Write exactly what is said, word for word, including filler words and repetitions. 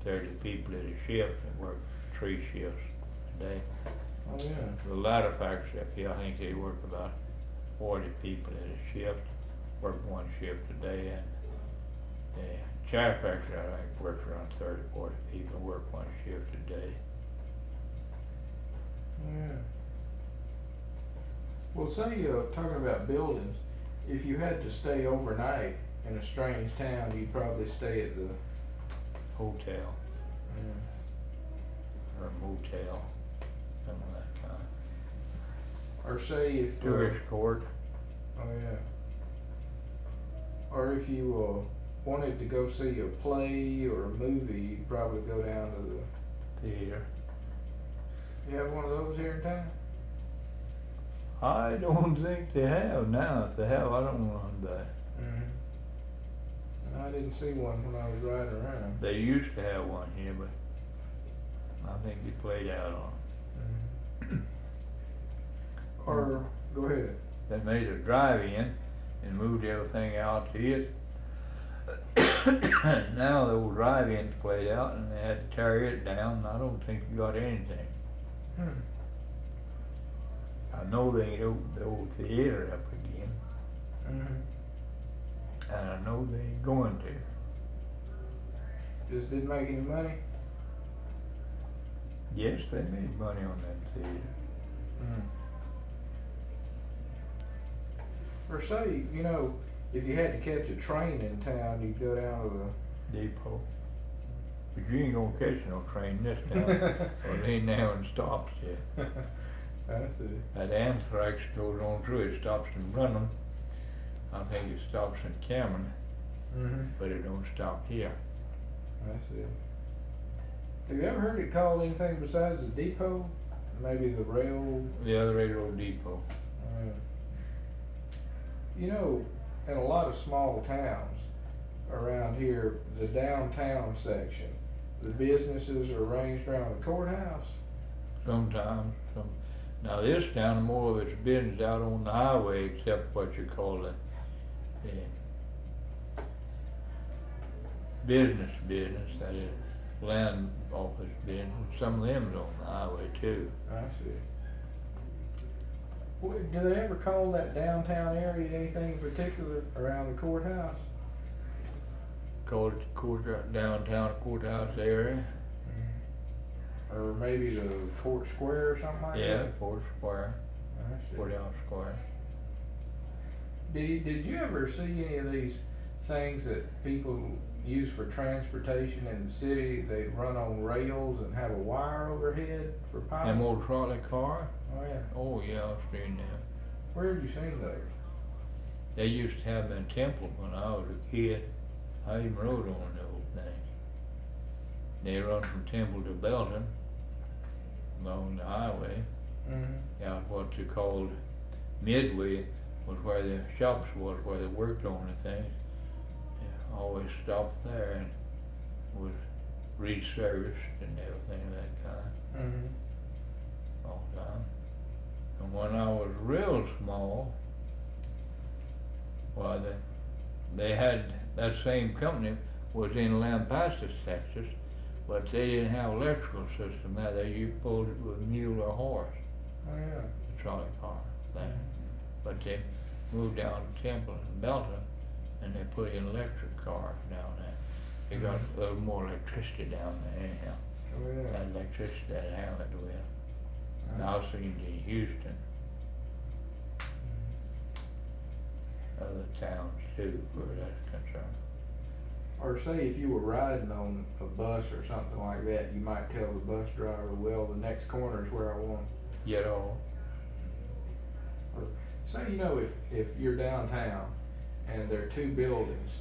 thirty people at a shift and work three shifts a day. Oh, yeah. The ladder factory up here, I think they work about forty people at a shift, work one shift a day, and the chair factory, I think, works around thirty, forty people, work one shift a day. Yeah. Well, say, uh, talking about buildings, if you had to stay overnight in a strange town, you'd probably stay at the, Hotel yeah. or motel, something of that kind. Or say if, uh, Tourist court. oh yeah. Or if you, uh, wanted to go see a play or a movie, you'd probably go down to the, Theater. you have one of those here in town? I don't think they have now. If they have, I don't run by. Mm-hmm. I didn't see one when I was riding around. They used to have one here, but I think they played out on Mm-hmm. Or, go ahead. it. They made a drive-in and moved everything out to it. Now the old drive-in's played out and they had to tear it down, and I don't think you got anything. Hmm. I know they ain't opened the old theater up again, Mm-hmm. and I know they ain't going to. Just didn't make any money? Yes, they made money on that theater. Mm. Or say, you know, if you had to catch a train in town, you'd go down to Depot. But you ain't gonna catch no train this town, or it ain't now and stops you. the, I see. That Anthrax goes on through, it stops in Brenham. I think it stops in Cameron, Mm-hmm. but it don't stop here. I see. Have you ever heard it called anything besides the depot? Maybe the rail? The other railroad depot. Uh, you know, in a lot of small towns around here, the downtown section, the businesses are arranged around the courthouse. Sometimes, some, now this town, more of its business out on the highway, except what you call the, the business business, that is, land office business, some of them's on the highway too. I see. Well, do they ever call that downtown area anything in particular around the courthouse? Call it the court, downtown courthouse area. Or maybe the court square or something like Yeah, that? Court Square, I see. Courthouse Square. Did you, did you ever see any of these things that people use for transportation in the city? They run on rails and have a wire overhead for power? Them old trolley car? Oh yeah. Oh yeah, I've seen them. Where have you seen those? They used to have them in Temple when I was a kid. I even rode on those things. They run from Temple to Belton along the highway. Mm-hmm. Out what they called Midway was where the shops was, where they worked on the things. They always stopped there and was reserviced and everything of that kind Mm-hmm. all the time. And when I was real small, why they, they had, that same company was in Lampasas, Texas, but they didn't have electrical system there. They used pulled it with mule or horse, Oh yeah. the trolley car thing. But they moved down to Temple and Belton, and they put in electric cars down there. They got a little more electricity down there anyhow. Oh yeah. That electricity that Hammond with. And Uh-huh. I've seen it in Houston, other towns too, where that's concerned. Or say if you were riding on a bus or something like that, you might tell the bus driver, well, the next corner is where I want. Get off. Or say, you know, if, if you're downtown and there are two buildings